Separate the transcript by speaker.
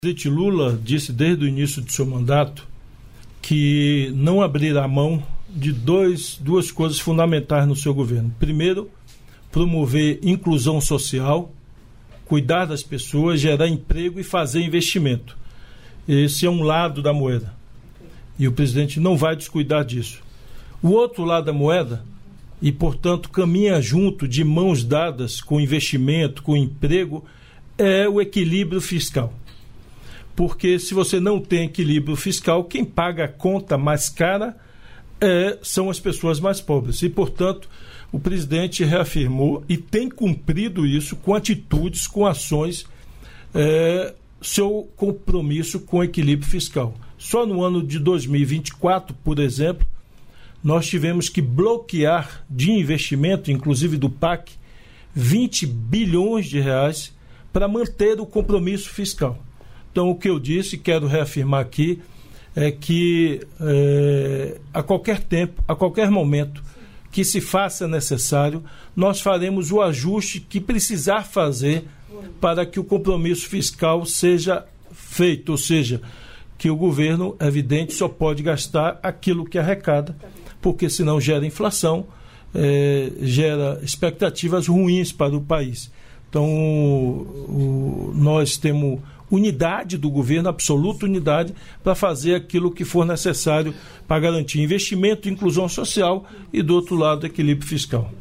Speaker 1: O presidente Lula disse desde o início de seu mandato que não abrirá mão de duas coisas fundamentais no seu governo. Primeiro, promover inclusão social, cuidar das pessoas, gerar emprego e fazer investimento. Esse é um lado da moeda. E o presidente não vai descuidar disso. O outro lado da moeda, e portanto caminha junto de mãos dadas com investimento, com emprego, é o equilíbrio fiscal. Porque se você não tem equilíbrio fiscal, quem paga a conta mais cara são as pessoas mais pobres. E, portanto, o presidente reafirmou e tem cumprido isso com atitudes, com ações, seu compromisso com o equilíbrio fiscal. Só no ano de 2024, por exemplo, nós tivemos que bloquear de investimento, inclusive do PAC, 20 bilhões de reais para manter o compromisso fiscal. Então, o que eu disse, quero reafirmar aqui, é que a qualquer tempo, a qualquer momento que se faça necessário, nós faremos o ajuste que precisar fazer para que o compromisso fiscal seja feito, ou seja, que o governo, é evidente, só pode gastar aquilo que arrecada, porque senão gera inflação, gera expectativas ruins para o país. Então, nós temos unidade do governo, absoluta unidade, para fazer aquilo que for necessário para garantir investimento, inclusão social e, do outro lado, equilíbrio fiscal.